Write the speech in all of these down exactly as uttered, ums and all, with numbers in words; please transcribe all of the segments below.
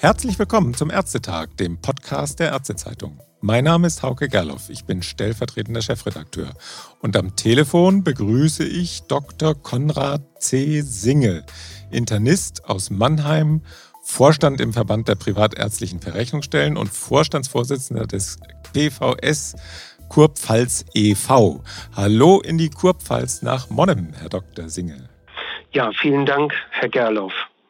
Herzlich willkommen zum Ärztetag, dem Podcast der Ärztezeitung. Mein Name ist Hauke Gerloff, ich bin stellvertretender Chefredakteur. Und am Telefon begrüße ich Doktor Konrad C. Singe, Internist aus Mannheim, Vorstand im Verband der privatärztlichen Verrechnungsstellen und Vorstandsvorsitzender des P V S Kurpfalz e V Hallo in die Kurpfalz nach Monnem, Herr Doktor Singe. Ja, vielen Dank, Herr Gerloff.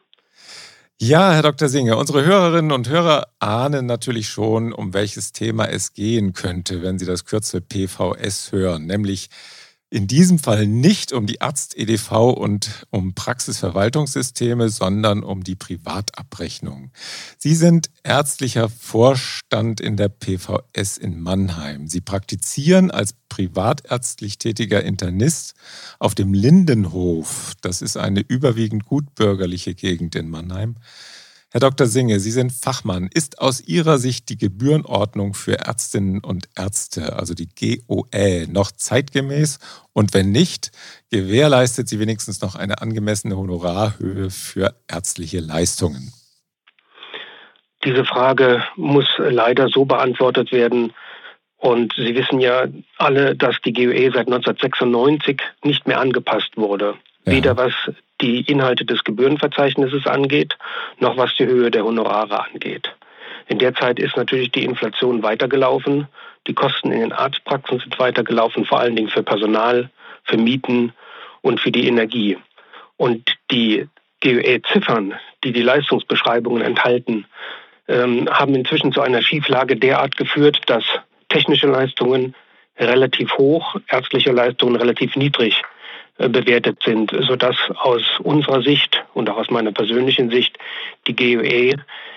Ja, Herr Doktor Singe, unsere Hörerinnen und Hörer ahnen natürlich schon, um welches Thema es gehen könnte, wenn sie das Kürzel P V S hören, nämlich in diesem Fall nicht um die Arzt-E D V und um Praxisverwaltungssysteme, sondern um die Privatabrechnung. Sie sind ärztlicher Vorstand in der P V S in Mannheim. Sie praktizieren als privatärztlich tätiger Internist auf dem Lindenhof. Das ist eine überwiegend gutbürgerliche Gegend in Mannheim. Herr Doktor Singe, Sie sind Fachmann. Ist aus Ihrer Sicht die Gebührenordnung für Ärztinnen und Ärzte, also die G O Ä, noch zeitgemäß? Und wenn nicht, gewährleistet sie wenigstens noch eine angemessene Honorarhöhe für ärztliche Leistungen? Diese Frage muss leider so beantwortet werden. Und Sie wissen ja alle, dass die G O Ä seit neunzehnhundertsechsundneunzig nicht mehr angepasst wurde. Ja. Weder was die Inhalte des Gebührenverzeichnisses angeht, noch was die Höhe der Honorare angeht. In der Zeit ist natürlich die Inflation weitergelaufen. Die Kosten in den Arztpraxen sind weitergelaufen, vor allen Dingen für Personal, für Mieten und für die Energie. Und die G O Ä-Ziffern, die die Leistungsbeschreibungen enthalten, ähm, haben inzwischen zu einer Schieflage derart geführt, dass technische Leistungen relativ hoch, ärztliche Leistungen relativ niedrig bewertet sind, sodass aus unserer Sicht und auch aus meiner persönlichen Sicht die G O Ä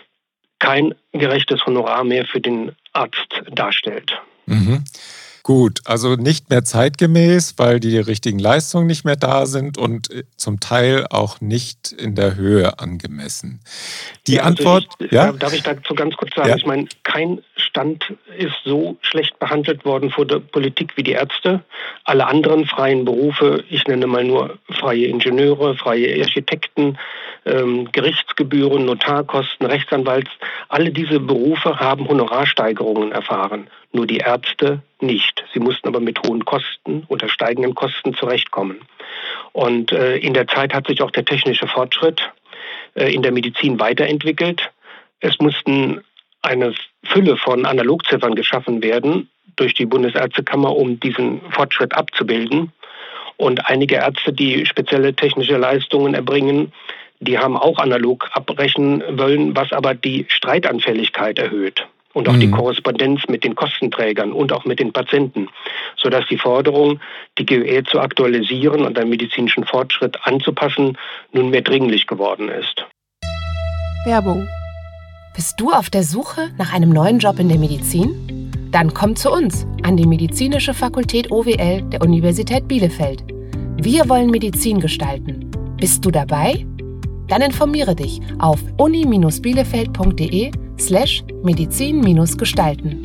kein gerechtes Honorar mehr für den Arzt darstellt. Mhm. Gut, also nicht mehr zeitgemäß, weil die richtigen Leistungen nicht mehr da sind und zum Teil auch nicht in der Höhe angemessen. Die ja, also Antwort... Ich, ja? Darf ich dazu ganz kurz sagen? Ja? Ich meine, kein Stand ist so schlecht behandelt worden vor der Politik wie die Ärzte. Alle anderen freien Berufe, ich nenne mal nur freie Ingenieure, freie Architekten, ähm, Gerichtsgebühren, Notarkosten, Rechtsanwalts, alle diese Berufe haben Honorarsteigerungen erfahren. Nur die Ärzte nicht. Sie mussten aber mit hohen Kosten oder steigenden Kosten zurechtkommen. Und äh, in der Zeit hat sich auch der technische Fortschritt äh, in der Medizin weiterentwickelt. Es mussten eine Fülle von Analogziffern geschaffen werden durch die Bundesärztekammer, um diesen Fortschritt abzubilden. Und einige Ärzte, die spezielle technische Leistungen erbringen, die haben auch analog abbrechen wollen, was aber die Streitanfälligkeit erhöht. Und auch mhm. die Korrespondenz mit den Kostenträgern und auch mit den Patienten, sodass die Forderung, die G O Ä zu aktualisieren und den medizinischen Fortschritt anzupassen, nunmehr dringlich geworden ist. Werbung. Bist du auf der Suche nach einem neuen Job in der Medizin? Dann komm zu uns an die Medizinische Fakultät O W L der Universität Bielefeld. Wir wollen Medizin gestalten. Bist du dabei? Dann informiere dich auf uni-bielefeld.de slash medizin-gestalten.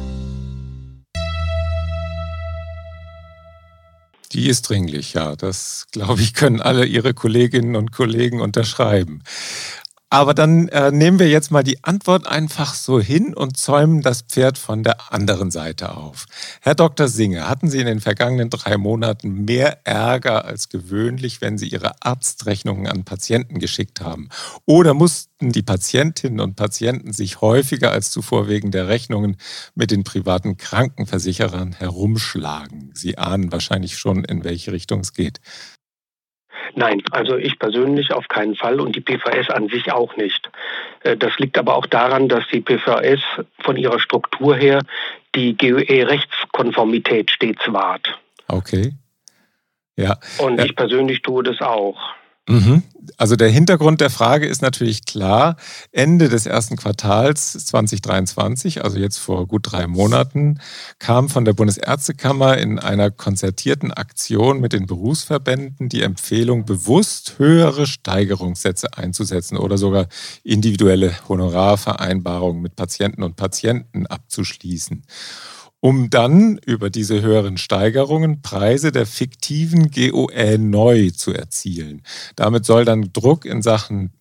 Die ist dringlich, ja. Das, glaube ich, können alle Ihre Kolleginnen und Kollegen unterschreiben. Aber dann äh, nehmen wir jetzt mal die Antwort einfach so hin und zäumen das Pferd von der anderen Seite auf. Herr Doktor Singe, hatten Sie in den vergangenen drei Monaten mehr Ärger als gewöhnlich, wenn Sie Ihre Arztrechnungen an Patienten geschickt haben? Oder mussten die Patientinnen und Patienten sich häufiger als zuvor wegen der Rechnungen mit den privaten Krankenversicherern herumschlagen? Sie ahnen wahrscheinlich schon, in welche Richtung es geht. Nein, also ich persönlich auf keinen Fall und die P V S an sich auch nicht. Das liegt aber auch daran, dass die P V S von ihrer Struktur her die G O Ä-Rechtskonformität stets wahrt. Okay. Ja. Und ja. ich persönlich tue das auch. Mhm. Also der Hintergrund der Frage ist natürlich klar. Ende des ersten Quartals zwanzig dreiundzwanzig, also jetzt vor gut drei Monaten, kam von der Bundesärztekammer in einer konzertierten Aktion mit den Berufsverbänden die Empfehlung, bewusst höhere Steigerungssätze einzusetzen oder sogar individuelle Honorarvereinbarungen mit Patienten und Patienten abzuschließen, um dann über diese höheren Steigerungen Preise der fiktiven G O Ä neu zu erzielen. Damit soll dann Druck in Sachen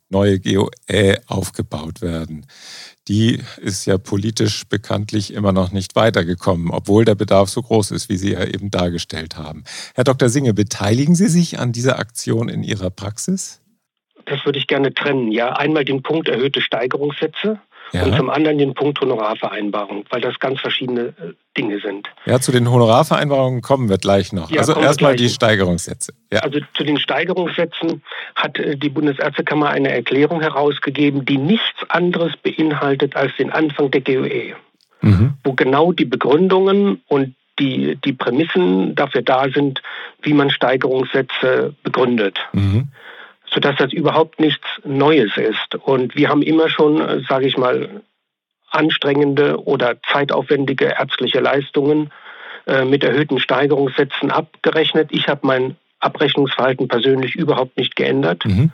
neue G O Ä aufgebaut werden. Die ist ja politisch bekanntlich immer noch nicht weitergekommen, obwohl der Bedarf so groß ist, wie Sie ja eben dargestellt haben. Herr Doktor Singe, beteiligen Sie sich an dieser Aktion in Ihrer Praxis? Das würde ich gerne trennen. Ja, einmal den Punkt erhöhte Steigerungssätze. Ja. Und zum anderen den Punkt Honorarvereinbarung, weil das ganz verschiedene Dinge sind. Ja, zu den Honorarvereinbarungen kommen wir gleich noch. Ja, also erstmal die Steigerungssätze. Ja. Also zu den Steigerungssätzen hat die Bundesärztekammer eine Erklärung herausgegeben, die nichts anderes beinhaltet als den Anfang der G O Ä, mhm. wo genau die Begründungen und die, die Prämissen dafür da sind, wie man Steigerungssätze begründet. Mhm. Sodass das überhaupt nichts Neues ist. Und wir haben immer schon, sage ich mal, anstrengende oder zeitaufwendige ärztliche Leistungen äh, mit erhöhten Steigerungssätzen abgerechnet. Ich habe mein Abrechnungsverhalten persönlich überhaupt nicht geändert. Mhm.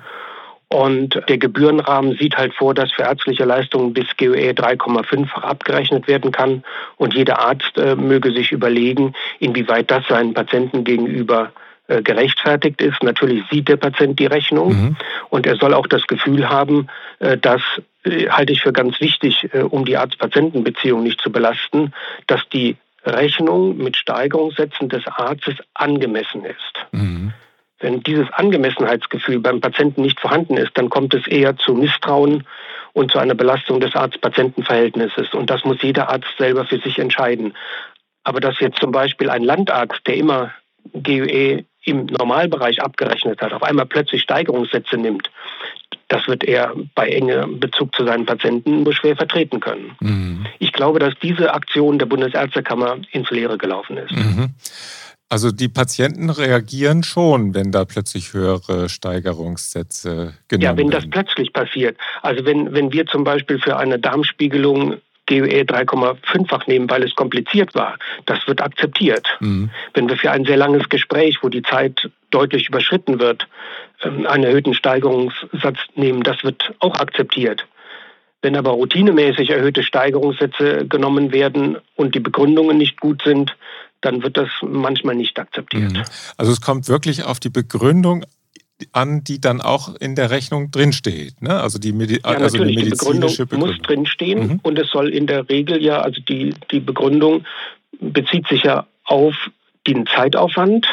Und der Gebührenrahmen sieht halt vor, dass für ärztliche Leistungen bis G O Ä drei Komma fünffach abgerechnet werden kann. Und jeder Arzt äh, möge sich überlegen, inwieweit das seinen Patienten gegenüber gerechtfertigt ist. Natürlich sieht der Patient die Rechnung mhm. und er soll auch das Gefühl haben, das halte ich für ganz wichtig, um die Arzt-Patienten-Beziehung nicht zu belasten, dass die Rechnung mit Steigerungssätzen des Arztes angemessen ist. Mhm. Wenn dieses Angemessenheitsgefühl beim Patienten nicht vorhanden ist, dann kommt es eher zu Misstrauen und zu einer Belastung des Arzt-Patienten-Verhältnisses. Und das muss jeder Arzt selber für sich entscheiden. Aber dass jetzt zum Beispiel ein Landarzt, der immer G O Ä im Normalbereich abgerechnet hat, auf einmal plötzlich Steigerungssätze nimmt, das wird er bei engem Bezug zu seinen Patienten nur schwer vertreten können. Mhm. Ich glaube, dass diese Aktion der Bundesärztekammer ins Leere gelaufen ist. Mhm. Also die Patienten reagieren schon, wenn da plötzlich höhere Steigerungssätze genommen werden. Ja, wenn das plötzlich passiert. Also wenn, wenn wir zum Beispiel für eine Darmspiegelung G O Ä drei Komma fünffach nehmen, weil es kompliziert war, das wird akzeptiert. Mhm. Wenn wir für ein sehr langes Gespräch, wo die Zeit deutlich überschritten wird, einen erhöhten Steigerungssatz nehmen, das wird auch akzeptiert. Wenn aber routinemäßig erhöhte Steigerungssätze genommen werden und die Begründungen nicht gut sind, dann wird das manchmal nicht akzeptiert. Mhm. Also es kommt wirklich auf die Begründung an, die dann auch in der Rechnung drinsteht, ne? Also die, Medi- ja, also die die medizinische Begründung, Begründung muss drinstehen mhm. und es soll in der Regel ja, also die, die Begründung bezieht sich ja auf den Zeitaufwand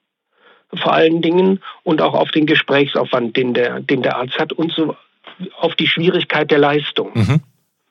vor allen Dingen und auch auf den Gesprächsaufwand, den der, den der Arzt hat und so auf die Schwierigkeit der Leistung. Mhm.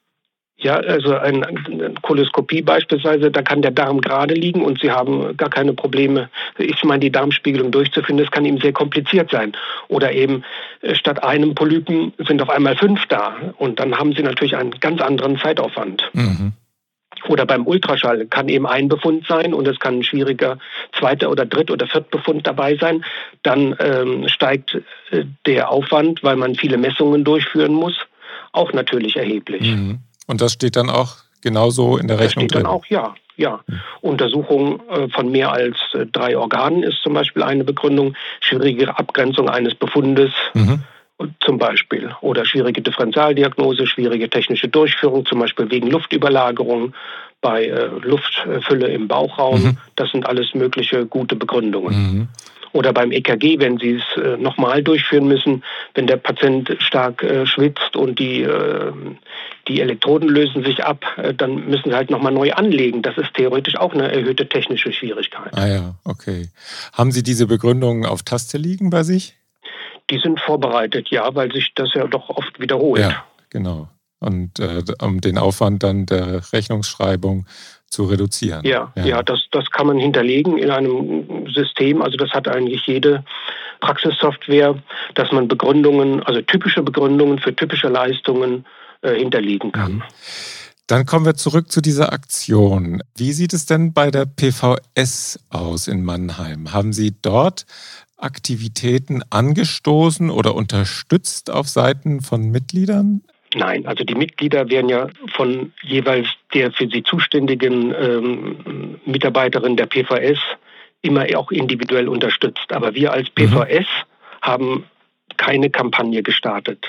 Ja, also eine, eine Koloskopie beispielsweise, da kann der Darm gerade liegen und Sie haben gar keine Probleme, ich meine, die Darmspiegelung durchzuführen, das kann ihm sehr kompliziert sein. Oder eben statt einem Polypen sind auf einmal fünf da und dann haben Sie natürlich einen ganz anderen Zeitaufwand. Mhm. Oder beim Ultraschall kann eben ein Befund sein und es kann ein schwieriger zweiter oder dritt- oder viertbefund dabei sein. Dann ähm, steigt äh, der Aufwand, weil man viele Messungen durchführen muss, auch natürlich erheblich. Mhm. Und das steht dann auch genauso in der Rechnung drin? Das steht dann auch, ja. ja. Mhm. Untersuchung äh, von mehr als äh, drei Organen ist zum Beispiel eine Begründung. Schwierige Abgrenzung eines Befundes mhm. zum Beispiel. Oder schwierige Differentialdiagnose, schwierige technische Durchführung, zum Beispiel wegen Luftüberlagerung bei äh, Luftfülle im Bauchraum. Mhm. Das sind alles mögliche gute Begründungen. Mhm. Oder beim E K G, wenn Sie es äh, nochmal durchführen müssen, wenn der Patient stark äh, schwitzt und die, äh, die Elektroden lösen sich ab, äh, dann müssen Sie halt nochmal neu anlegen. Das ist theoretisch auch eine erhöhte technische Schwierigkeit. Ah ja, okay. Haben Sie diese Begründungen auf Taste liegen bei sich? Die sind vorbereitet, ja, weil sich das ja doch oft wiederholt. Ja, genau. Und äh, um den Aufwand dann der Rechnungsschreibung zu reduzieren. Ja, ja. ja das, das kann man hinterlegen in einem System. Also das hat eigentlich jede Praxissoftware, dass man Begründungen, also typische Begründungen für typische Leistungen äh, hinterlegen kann. Mhm. Dann kommen wir zurück zu dieser Aktion. Wie sieht es denn bei der P V S aus in Mannheim? Haben Sie dort Aktivitäten angestoßen oder unterstützt auf Seiten von Mitgliedern? Nein, also die Mitglieder werden ja von jeweils der für sie zuständigen ähm, Mitarbeiterin der P V S immer auch individuell unterstützt. Aber wir als P V S mhm. haben keine Kampagne gestartet.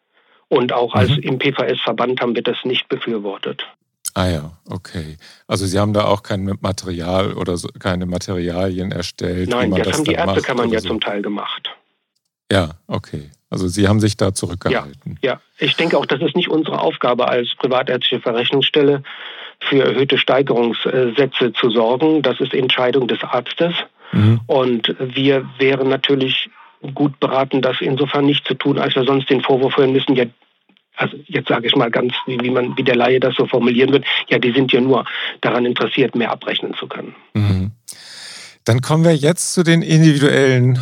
Und auch mhm. als im P V S-Verband haben wir das nicht befürwortet. Ah ja, okay. Also Sie haben da auch kein Material oder so, keine Materialien erstellt? Nein, wie man das, das haben die Ärztekammern ja so. zum Teil gemacht. Ja, okay. Also Sie haben sich da zurückgehalten. Ja, ja, ich denke auch, das ist nicht unsere Aufgabe als privatärztliche Verrechnungsstelle, für erhöhte Steigerungssätze zu sorgen. Das ist Entscheidung des Arztes. Mhm. Und wir wären natürlich gut beraten, das insofern nicht zu tun, als wir sonst den Vorwurf hören müssen, ja, also jetzt sage ich mal ganz, wie, wie man, wie der Laie das so formulieren wird, ja, die sind ja nur daran interessiert, mehr abrechnen zu können. Mhm. Dann kommen wir jetzt zu den individuellen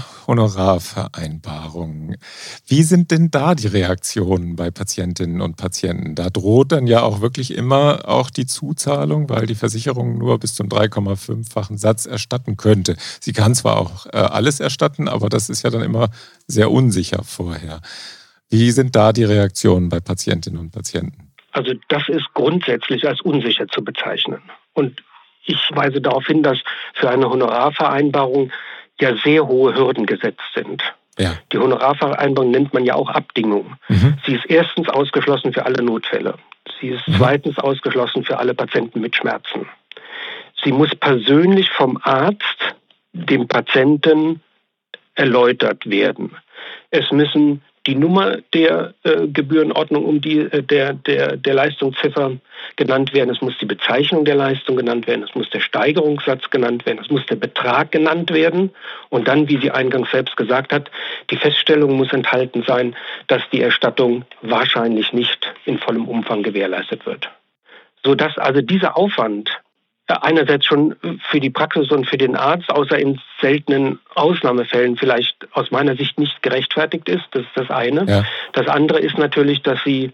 Honorarvereinbarungen. Wie sind denn da die Reaktionen bei Patientinnen und Patienten? Da droht dann ja auch wirklich immer auch die Zuzahlung, weil die Versicherung nur bis zum drei Komma fünffachen Satz erstatten könnte. Sie kann zwar auch äh, alles erstatten, aber das ist ja dann immer sehr unsicher vorher. Wie sind da die Reaktionen bei Patientinnen und Patienten? Also das ist grundsätzlich als unsicher zu bezeichnen. Und ich weise darauf hin, dass für eine Honorarvereinbarung ja sehr hohe Hürden gesetzt sind. Ja. Die Honorarvereinbarung nennt man ja auch Abdingung. Mhm. Sie ist erstens ausgeschlossen für alle Notfälle. Sie ist mhm. zweitens ausgeschlossen für alle Patienten mit Schmerzen. Sie muss persönlich vom Arzt dem Patienten erläutert werden. Es müssen die Nummer der äh, Gebührenordnung um die äh, der, der, der Leistungsziffer genannt werden, es muss die Bezeichnung der Leistung genannt werden, es muss der Steigerungssatz genannt werden, es muss der Betrag genannt werden und dann, wie sie eingangs selbst gesagt hat, die Feststellung muss enthalten sein, dass die Erstattung wahrscheinlich nicht in vollem Umfang gewährleistet wird. Sodass also dieser Aufwand einerseits schon für die Praxis und für den Arzt, außer in seltenen Ausnahmefällen vielleicht aus meiner Sicht nicht gerechtfertigt ist. Das ist das eine. Ja. Das andere ist natürlich, dass Sie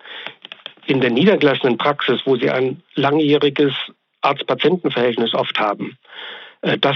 in der niedergelassenen Praxis, wo Sie ein langjähriges Arzt-Patienten-Verhältnis oft haben, dass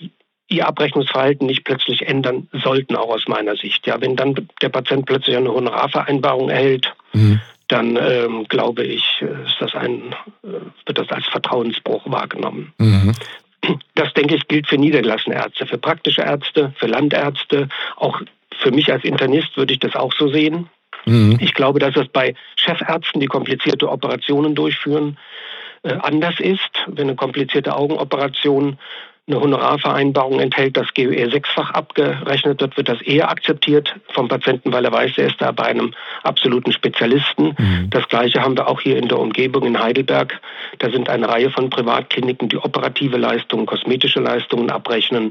Ihr Abrechnungsverhalten nicht plötzlich ändern sollten, auch aus meiner Sicht. Ja, wenn dann der Patient plötzlich eine Honorarvereinbarung erhält, mhm. dann ähm, glaube ich, ist das ein, wird das als Vertrauensbruch wahrgenommen. Mhm. Das, denke ich, gilt für niedergelassene Ärzte, für praktische Ärzte, für Landärzte. Auch für mich als Internist würde ich das auch so sehen. Mhm. Ich glaube, dass es bei Chefärzten, die komplizierte Operationen durchführen, äh, anders ist. Wenn eine komplizierte Augenoperation eine Honorarvereinbarung enthält, dass G O E sechsfach abgerechnet wird, wird das eher akzeptiert vom Patienten, weil er weiß, er ist da bei einem absoluten Spezialisten. Mhm. Das Gleiche haben wir auch hier in der Umgebung in Heidelberg. Da sind eine Reihe von Privatkliniken, die operative Leistungen, kosmetische Leistungen abrechnen,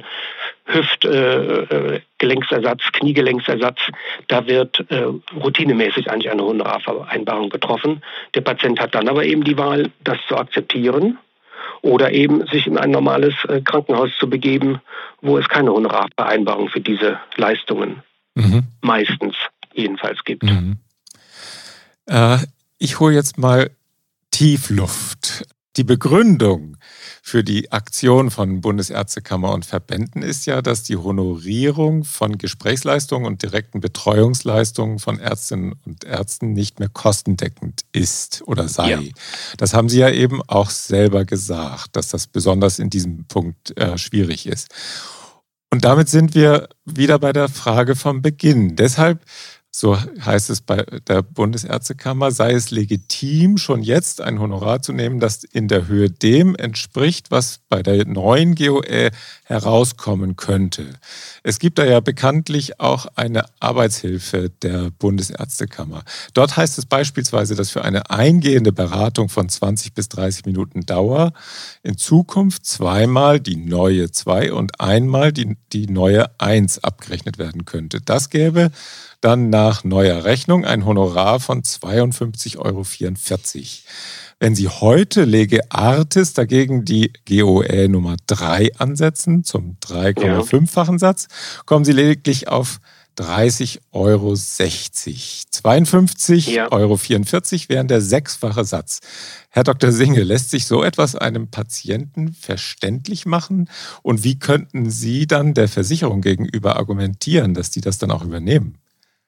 Hüftgelenksersatz, äh, Kniegelenksersatz. Da wird äh, routinemäßig eigentlich eine Honorarvereinbarung getroffen. Der Patient hat dann aber eben die Wahl, das zu akzeptieren oder eben sich in ein normales Krankenhaus zu begeben, wo es keine Honorarvereinbarung für diese Leistungen mhm. meistens jedenfalls gibt. Mhm. Äh, ich hole jetzt mal Tiefluft. Die Begründung für die Aktion von Bundesärztekammer und Verbänden ist ja, dass die Honorierung von Gesprächsleistungen und direkten Betreuungsleistungen von Ärztinnen und Ärzten nicht mehr kostendeckend ist oder sei. Ja. Das haben Sie ja eben auch selber gesagt, dass das besonders in diesem Punkt äh, schwierig ist. Und damit sind wir wieder bei der Frage vom Beginn. Deshalb, so heißt es bei der Bundesärztekammer, sei es legitim, schon jetzt ein Honorar zu nehmen, das in der Höhe dem entspricht, was bei der neuen G O E herauskommen könnte. Es gibt da ja bekanntlich auch eine Arbeitshilfe der Bundesärztekammer. Dort heißt es beispielsweise, dass für eine eingehende Beratung von zwanzig bis dreißig Minuten Dauer in Zukunft zweimal die neue zwei und einmal die, die neue eins abgerechnet werden könnte. Das gäbe dann nach neuer Rechnung ein Honorar von zweiundfünfzig Euro vierundvierzig. Wenn Sie heute Lege Artis dagegen die G O E Nummer drei ansetzen, zum drei Komma fünffachen Satz, kommen Sie lediglich auf dreißig Euro sechzig. zweiundfünfzig Euro vierundvierzig wären der sechsfache Satz. Herr Doktor Singe, lässt sich so etwas einem Patienten verständlich machen? Und wie könnten Sie dann der Versicherung gegenüber argumentieren, dass die das dann auch übernehmen?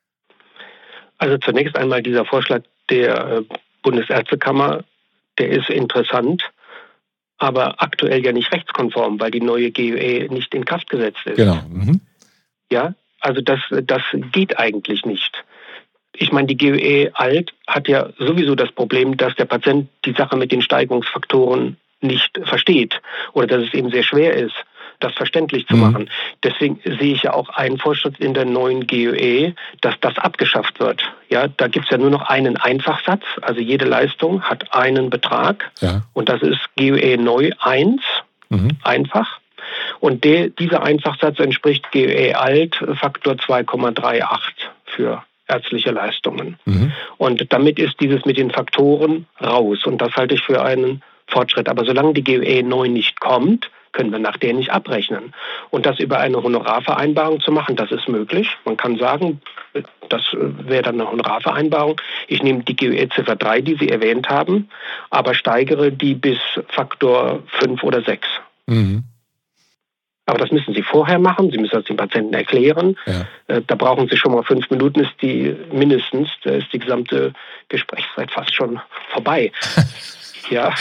Also zunächst einmal dieser Vorschlag der Bundesärztekammer, der ist interessant, aber aktuell ja nicht rechtskonform, weil die neue G O E nicht in Kraft gesetzt ist. Genau. Mhm. Ja, also das, das geht eigentlich nicht. Ich meine, die G O E alt hat ja sowieso das Problem, dass der Patient die Sache mit den Steigerungsfaktoren nicht versteht oder dass es eben sehr schwer ist, das verständlich zu mhm. machen. Deswegen sehe ich ja auch einen Fortschritt in der neuen G O E, dass das abgeschafft wird. Ja, da gibt es ja nur noch einen Einfachsatz, also jede Leistung hat einen Betrag ja. und das ist G O E neu eins, mhm. einfach. Und der, dieser Einfachsatz entspricht G O E alt Faktor zwei Komma achtunddreißig für ärztliche Leistungen. Mhm. Und damit ist dieses mit den Faktoren raus. Und das halte ich für einen Fortschritt. Aber solange die G O E neu nicht kommt, können wir nach der nicht abrechnen. Und das über eine Honorarvereinbarung zu machen, das ist möglich. Man kann sagen, das wäre dann eine Honorarvereinbarung. Ich nehme die G O E-Ziffer drei, die Sie erwähnt haben, aber steigere die bis Faktor fünf oder sechs. Mhm. Aber das müssen Sie vorher machen. Sie müssen das dem Patienten erklären. Ja. Da brauchen Sie schon mal fünf Minuten, ist die mindestens. Da ist die gesamte Gesprächszeit fast schon vorbei. Ja.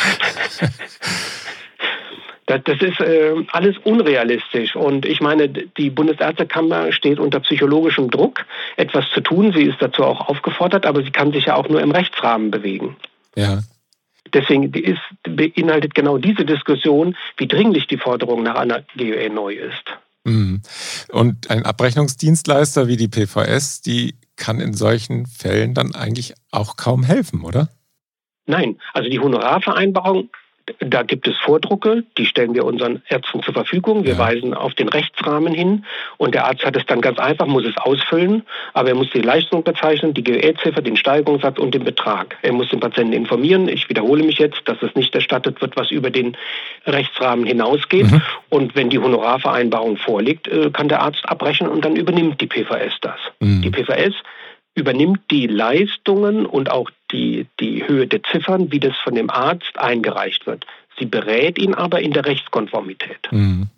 Das, das ist äh, alles unrealistisch. Und ich meine, die Bundesärztekammer steht unter psychologischem Druck, etwas zu tun. Sie ist dazu auch aufgefordert, aber sie kann sich ja auch nur im Rechtsrahmen bewegen. Ja. Deswegen ist, beinhaltet genau diese Diskussion, wie dringlich die Forderung nach einer G O E neu ist. Mhm. Und ein Abrechnungsdienstleister wie die P V S, die kann in solchen Fällen dann eigentlich auch kaum helfen, oder? Nein, also die Honorarvereinbarung, da gibt es Vordrucke, die stellen wir unseren Ärzten zur Verfügung. Wir ja. weisen auf den Rechtsrahmen hin und der Arzt hat es dann ganz einfach, muss es ausfüllen, aber er muss die Leistung bezeichnen, die G O E-Ziffer, den Steigerungssatz und den Betrag. Er muss den Patienten informieren. Ich wiederhole mich jetzt, dass es nicht erstattet wird, was über den Rechtsrahmen hinausgeht. Mhm. Und wenn die Honorarvereinbarung vorliegt, kann der Arzt abrechnen und dann übernimmt die P V S das. Mhm. Die P V S übernimmt die Leistungen und auch die, die Höhe der Ziffern, wie das von dem Arzt eingereicht wird. Sie berät ihn aber in der Rechtskonformität. Mhm.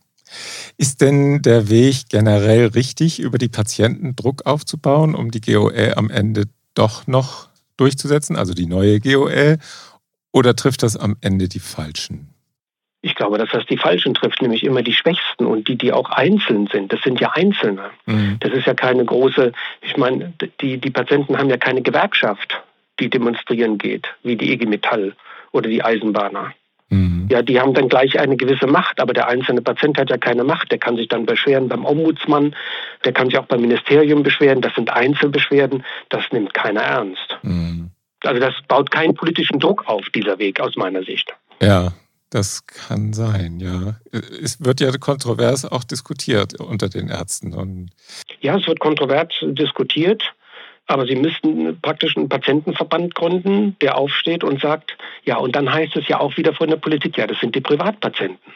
Ist denn der Weg generell richtig, über die Patienten Druck aufzubauen, um die G O E am Ende doch noch durchzusetzen, also die neue G O E, oder trifft das am Ende die Falschen? Ich glaube, dass das die Falschen trifft, nämlich immer die Schwächsten und die, die auch einzeln sind. Das sind ja Einzelne. Mhm. Das ist ja keine große, ich meine, die, die Patienten haben ja keine Gewerkschaft, die demonstrieren geht, wie die I G Metall oder die Eisenbahner. Mhm. Ja, die haben dann gleich eine gewisse Macht, aber der einzelne Patient hat ja keine Macht. Der kann sich dann beschweren beim Ombudsmann, der kann sich auch beim Ministerium beschweren. Das sind Einzelbeschwerden, das nimmt keiner ernst. Mhm. Also das baut keinen politischen Druck auf, dieser Weg, aus meiner Sicht. Ja. Das kann sein, ja. Es wird ja kontrovers auch diskutiert unter den Ärzten. Und ja, es wird kontrovers diskutiert, aber Sie müssten praktisch einen Patientenverband gründen, der aufsteht und sagt, ja, und dann heißt es ja auch wieder von der Politik, ja, das sind die Privatpatienten.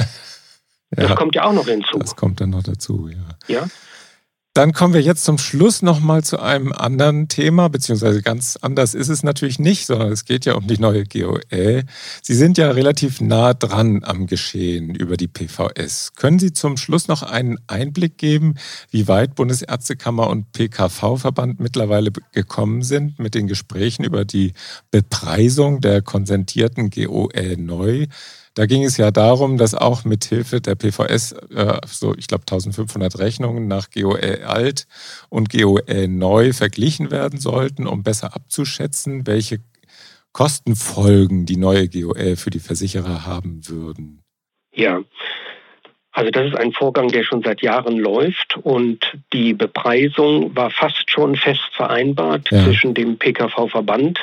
Ja, das kommt ja auch noch hinzu. Das kommt dann noch dazu, ja. Ja. Dann kommen wir jetzt zum Schluss nochmal zu einem anderen Thema, beziehungsweise ganz anders ist es natürlich nicht, sondern es geht ja um die neue G O E. Sie sind ja relativ nah dran am Geschehen über die P V S. Können Sie zum Schluss noch einen Einblick geben, wie weit Bundesärztekammer und P K V-Verband mittlerweile gekommen sind mit den Gesprächen über die Bepreisung der konsentierten G O E neu? Da ging es ja darum, dass auch mit Hilfe der P V S äh, so, ich glaube, eintausendfünfhundert Rechnungen nach G O E alt und G O E neu verglichen werden sollten, um besser abzuschätzen, welche Kostenfolgen die neue G O E für die Versicherer haben würden. Ja, also das ist ein Vorgang, der schon seit Jahren läuft und die Bepreisung war fast schon fest vereinbart ja. zwischen dem P K V-Verband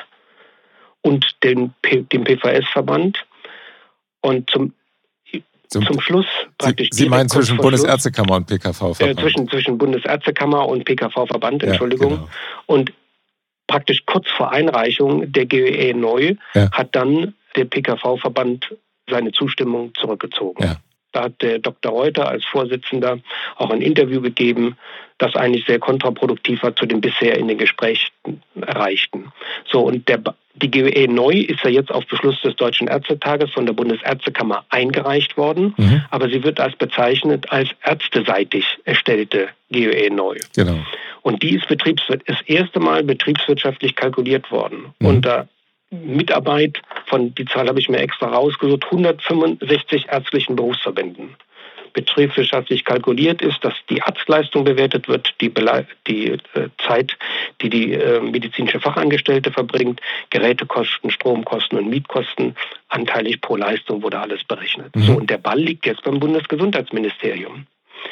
und dem, P- dem P V S-Verband. Und zum, zum, zum Schluss praktisch... Sie, Sie meinen zwischen Bundesärztekammer und P K V-Verband? Äh, zwischen, zwischen Bundesärztekammer und P K V-Verband, Entschuldigung. Ja, genau. Und praktisch kurz vor Einreichung der G O E neu ja. hat dann der P K V-Verband seine Zustimmung zurückgezogen. Ja. Da hat der Doktor Reuter als Vorsitzender auch ein Interview gegeben, das eigentlich sehr kontraproduktiv war zu dem bisher in den Gesprächen erreichten. So, und der, die G O E neu ist ja jetzt auf Beschluss des Deutschen Ärztetages von der Bundesärztekammer eingereicht worden, mhm. aber sie wird als bezeichnet als ärzteseitig erstellte G O E neu. Genau. Und die ist betriebswirtschaftlich, das erste Mal betriebswirtschaftlich kalkuliert worden. Mhm. Unter Mitarbeit von, die Zahl habe ich mir extra rausgesucht, hundertfünfundsechzig ärztlichen Berufsverbänden. betriebswirtschaftlich kalkuliert ist, dass die Arztleistung bewertet wird, die, Bele- die äh, Zeit, die die äh, medizinische Fachangestellte verbringt, Gerätekosten, Stromkosten und Mietkosten, anteilig pro Leistung wurde alles berechnet. Mhm. So, und der Ball liegt jetzt beim Bundesgesundheitsministerium.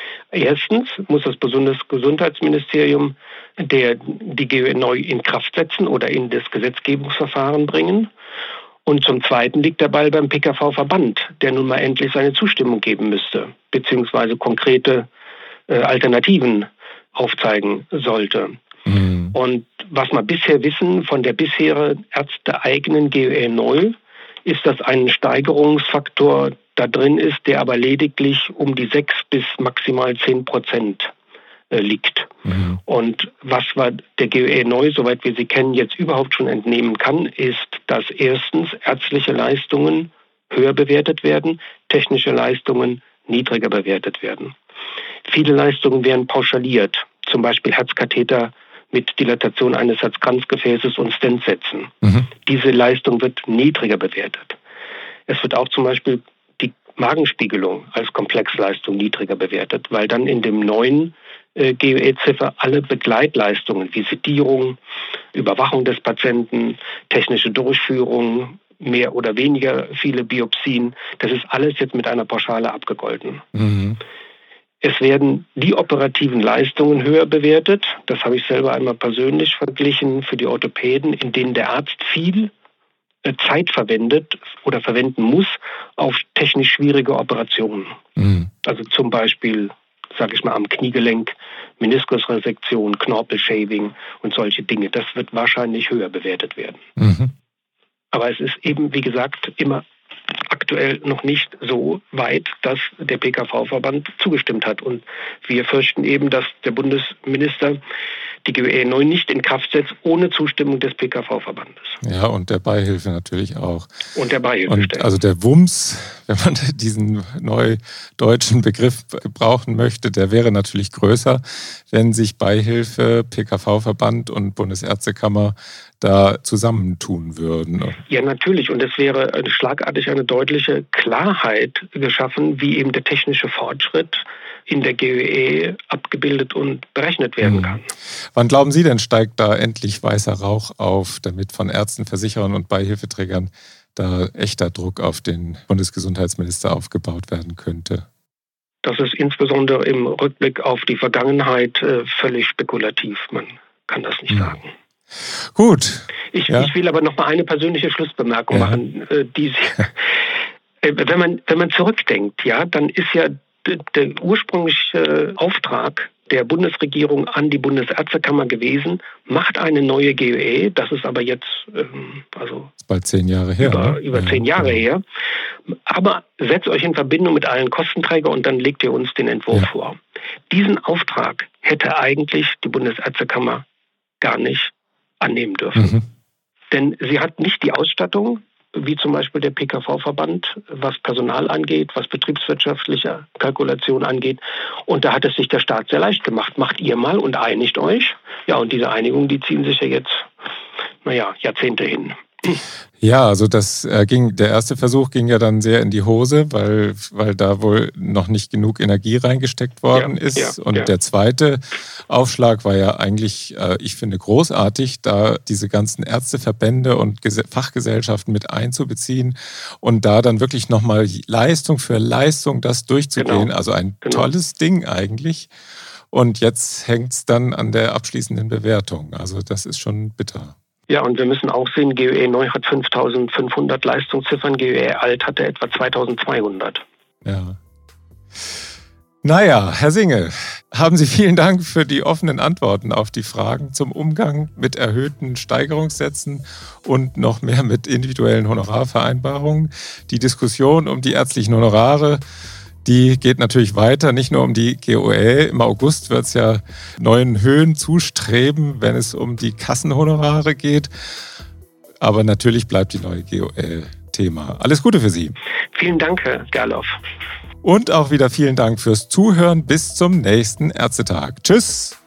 Erstens muss das Bundesgesundheitsministerium der, die G O E neu in Kraft setzen oder in das Gesetzgebungsverfahren bringen. Und zum Zweiten liegt der Ball beim P K V-Verband, der nun mal endlich seine Zustimmung geben müsste, beziehungsweise konkrete äh, Alternativen aufzeigen sollte. Mhm. Und was wir bisher wissen von der bisher ärzteeigenen G O E neu, ist, dass ein Steigerungsfaktor da drin ist, der aber lediglich um die sechs bis maximal zehn Prozent äh, liegt. Mhm. Und was wir der G O E neu, soweit wir sie kennen, jetzt überhaupt schon entnehmen kann, ist, dass erstens ärztliche Leistungen höher bewertet werden, technische Leistungen niedriger bewertet werden. Viele Leistungen werden pauschaliert, zum Beispiel Herzkatheter mit Dilatation eines Herzkranzgefäßes und Stent setzen. Mhm. Diese Leistung wird niedriger bewertet. Es wird auch zum Beispiel die Magenspiegelung als Komplexleistung niedriger bewertet, weil dann in dem neuen äh, G O E-Ziffer alle Begleitleistungen wie Sedierung, Überwachung des Patienten, technische Durchführung, mehr oder weniger viele Biopsien, das ist alles jetzt mit einer Pauschale abgegolten. Mhm. Es werden die operativen Leistungen höher bewertet. Das habe ich selber einmal persönlich verglichen für die Orthopäden, in denen der Arzt viel Zeit verwendet oder verwenden muss auf technisch schwierige Operationen. Mhm. Also zum Beispiel, sage ich mal, am Kniegelenk, Meniskusresektion, Knorpelshaving und solche Dinge. Das wird wahrscheinlich höher bewertet werden. Mhm. Aber es ist eben, wie gesagt, immer aktuell noch nicht so weit, dass der P K V-Verband zugestimmt hat. Und wir fürchten eben, dass der Bundesminister die G O E neu nicht in Kraft setzt, ohne Zustimmung des P K V-Verbandes. Ja, und der Beihilfe natürlich auch. Und der Beihilfe. Und also der Wumms, wenn man diesen neudeutschen Begriff brauchen möchte, der wäre natürlich größer, wenn sich Beihilfe, P K V-Verband und Bundesärztekammer da zusammentun würden. Ja, natürlich. Und es wäre schlagartig eine deutliche Klarheit geschaffen, wie eben der technische Fortschritt in der G O E abgebildet und berechnet werden kann. Wann glauben Sie denn, steigt da endlich weißer Rauch auf, damit von Ärzten, Versicherern und Beihilfeträgern da echter Druck auf den Bundesgesundheitsminister aufgebaut werden könnte? Das ist insbesondere im Rückblick auf die Vergangenheit äh, völlig spekulativ. Man kann das nicht hm. sagen. Gut. Ich, ja. ich will aber noch mal eine persönliche Schlussbemerkung ja. machen, äh, die äh, wenn man wenn man zurückdenkt, ja, dann ist ja d- der ursprüngliche Auftrag der Bundesregierung an die Bundesärztekammer gewesen, macht eine neue G O E, das ist aber jetzt ähm, also bald zehn Jahre her, über, ne? über ja, zehn Jahre ja. her, aber setzt euch in Verbindung mit allen Kostenträgern und dann legt ihr uns den Entwurf ja. vor. Diesen Auftrag hätte eigentlich die Bundesärztekammer gar nicht annehmen dürfen. Mhm. Denn sie hat nicht die Ausstattung, wie zum Beispiel der P K V-Verband, was Personal angeht, was betriebswirtschaftliche Kalkulation angeht. Und da hat es sich der Staat sehr leicht gemacht. Macht ihr mal und einigt euch. Ja, und diese Einigung, die ziehen sich ja jetzt, naja, Jahrzehnte hin. Ja, also das äh, ging, der erste Versuch ging ja dann sehr in die Hose, weil, weil da wohl noch nicht genug Energie reingesteckt worden ja, ist. Ja, und ja. der zweite Aufschlag war ja eigentlich, äh, ich finde, großartig, da diese ganzen Ärzteverbände und Ges- Fachgesellschaften mit einzubeziehen und da dann wirklich nochmal Leistung für Leistung das durchzugehen. Genau. Also ein genau. tolles Ding eigentlich. Und jetzt hängt es dann an der abschließenden Bewertung. Also das ist schon bitter. Ja, und wir müssen auch sehen, G O E neu hat fünftausendfünfhundert Leistungsziffern, G O E alt hatte etwa zweitausendzweihundert. Ja. Naja, Herr Singe, haben Sie vielen Dank für die offenen Antworten auf die Fragen zum Umgang mit erhöhten Steigerungssätzen und noch mehr mit individuellen Honorarvereinbarungen. Die Diskussion um die ärztlichen Honorare, die geht natürlich weiter, nicht nur um die G O E. Im August wird es ja neuen Höhen zustreben, wenn es um die Kassenhonorare geht. Aber natürlich bleibt die neue G O E Thema. Alles Gute für Sie. Vielen Dank, Herr Gerloff. Und auch wieder vielen Dank fürs Zuhören. Bis zum nächsten Ärztetag. Tschüss.